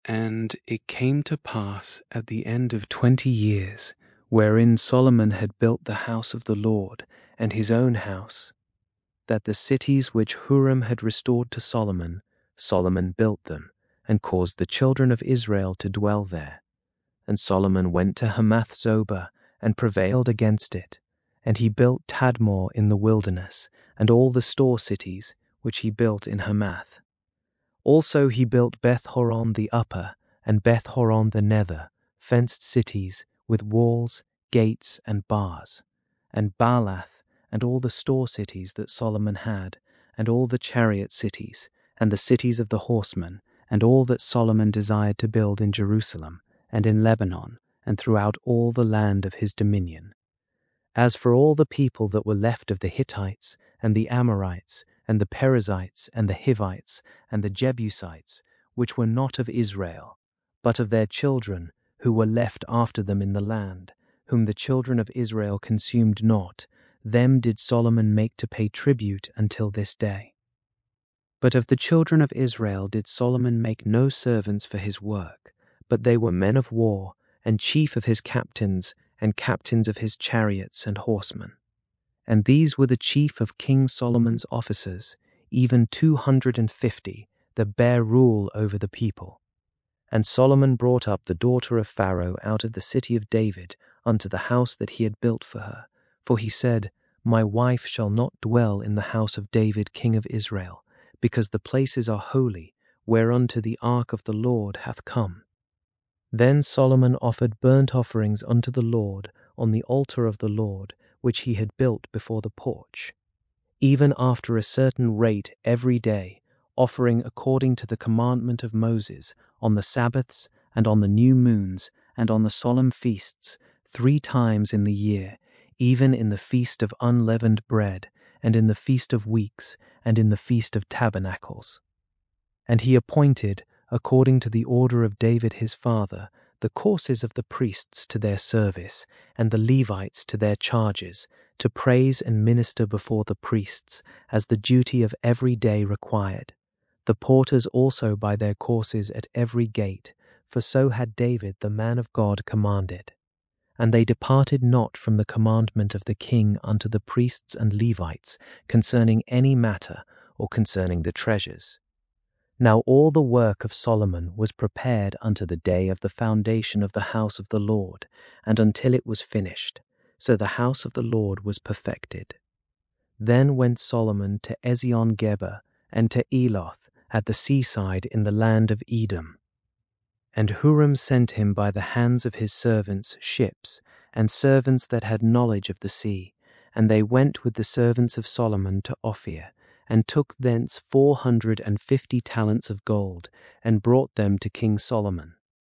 And it came to pass at the end of 20 years, wherein Solomon had built the house of the Lord and his own house, that the cities which Huram had restored to Solomon, Solomon built them, and caused the children of Israel to dwell there. And Solomon went to Hamath Zobah, and prevailed against it. And he built Tadmor in the wilderness, and all the store cities, which he built in Hamath. Also he built Beth-horon the upper, and Beth-horon the nether, fenced cities, with walls, gates, and bars. And Baalath, and all the store cities that Solomon had, and all the chariot cities, and the cities of the horsemen, and all that Solomon desired to build in Jerusalem, and in Lebanon, and throughout all the land of his dominion. As for all the people that were left of the Hittites, and the Amorites, and the Perizzites, and the Hivites, and the Jebusites, which were not of Israel, but of their children, who were left after them in the land, whom the children of Israel consumed not, them did Solomon make to pay tribute until this day. But of the children of Israel did Solomon make no servants for his work, but they were men of war, and chief of his captains, and captains of his chariots and horsemen. And these were the chief of King Solomon's officers, even 250, that bare rule over the people. And Solomon brought up the daughter of Pharaoh out of the city of David unto the house that he had built for her. For he said, My wife shall not dwell in the house of David king of Israel, because the places are holy, whereunto the ark of the Lord hath come. Then Solomon offered burnt offerings unto the Lord on the altar of the Lord, which he had built before the porch, even after a certain rate every day, offering according to the commandment of Moses, on the Sabbaths, and on the new moons, and on the solemn feasts, 3 times in the year, even in the feast of unleavened bread, and in the feast of weeks, and in the feast of tabernacles. And he appointed, according to the order of David his father, the courses of the priests to their service, and the Levites to their charges, to praise and minister before the priests, as the duty of every day required. The porters also by their courses at every gate, for so had David the man of God commanded. And they departed not from the commandment of the king unto the priests and Levites concerning any matter, or concerning the treasures. Now all the work of Solomon was prepared unto the day of the foundation of the house of the Lord, and until it was finished, so the house of the Lord was perfected. Then went Solomon to Ezion-Geber, and to Eloth at the seaside in the land of Edom. And Huram sent him by the hands of his servants ships, and servants that had knowledge of the sea, and they went with the servants of Solomon to Ophir, and took thence 450 talents of gold, and brought them to King Solomon.